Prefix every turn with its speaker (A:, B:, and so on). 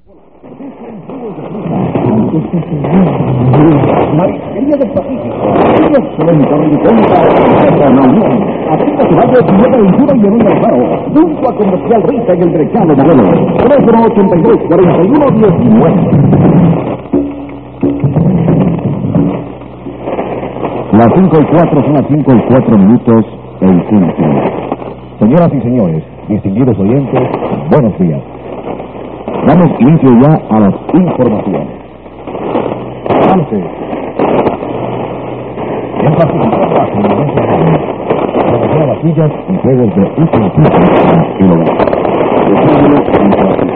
A: Marisquería del Pacífico. Una excelente ridiculta. Aplica su valle, Pineta Ventura y León Alfaro. Junto a Comercial Rita en el Mercado Modelo. Teléfono 83-41-19. Las 5:04 son las 5:04 en Quintín. Señoras y señores, distinguidos oyentes, buenos días. Damos inicio ya a las informaciones. Antes, en Pacífico Fácil, las sillas y juegos de uso y el hogar.